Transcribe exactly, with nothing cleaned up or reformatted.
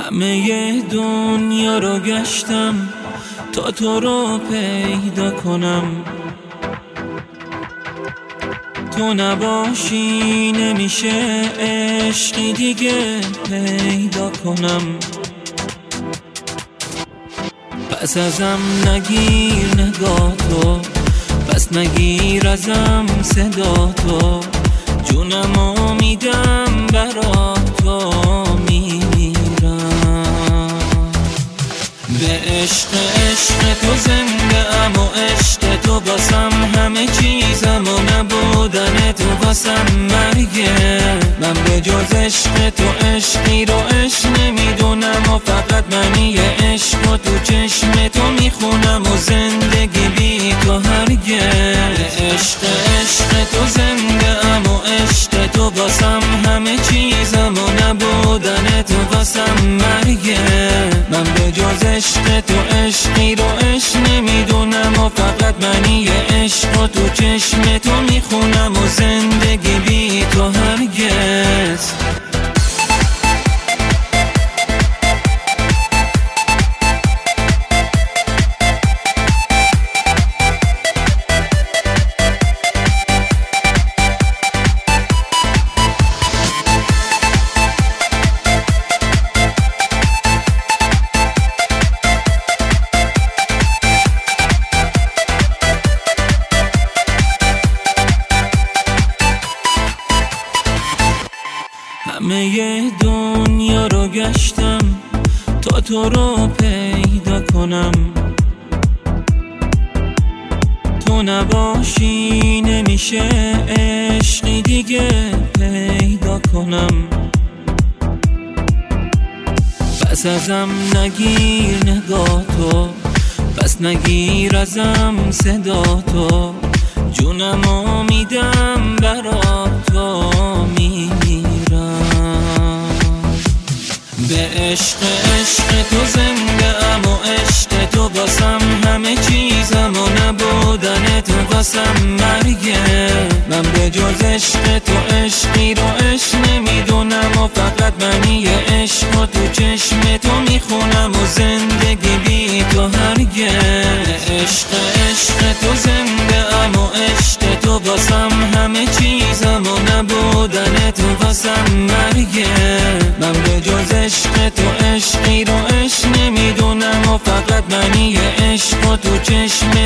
همه دنیا رو گشتم تا تو رو پیدا کنم، تو نباشی نمیشه عشقی دیگه پیدا کنم. پس ازم نگیر نگاه تو، پس نگیر ازم صدا تو، جونمو میدم برا تو میمیرم. به عشق عشق تو زنده ام و عشق تو باسم همه چیزم و نبودن تو باسم مرگه. من به جز عشق تو عشقی رو عشق نمیدونم و فقط منی عشق و تو چشم تو میخونم و زندگی بی تو هرگه. به عشق عشق تو زنده ام و عشق تو باسم همه چیزم و نبودن تو باسم مرگه. من به جز عشق تو عشقی رو عشق نمیدونم و فقط منی عشق و تو چشم تو میخونم و زندگی بی تو هرگز. همه دنیا رو گشتم تا تو رو پیدا کنم، تو نباشی نمیشه عشقی دیگه پیدا کنم. پس ازم نگیر نگاه تو، پس نگیر ازم صدا تو، جونمو میدم برا تو میمیرم. به عشق عشق تو زنده ام و عشق تو باسم همه چیزم و نبودن تو باسم مرگه. من به جز عشق تو عشقی رو عشق نمیدونم و فقط منی عشق و تو چشم تو میخونم و زندگی بی تو هرگه. به عشق عشق تو زنده ام و عشق تو باسم همه چیزم و نبودن تو باسم مرگه. من به جز عشق تو عشقی رو عشق نمیدونم و فقط منی عشق و تو چشم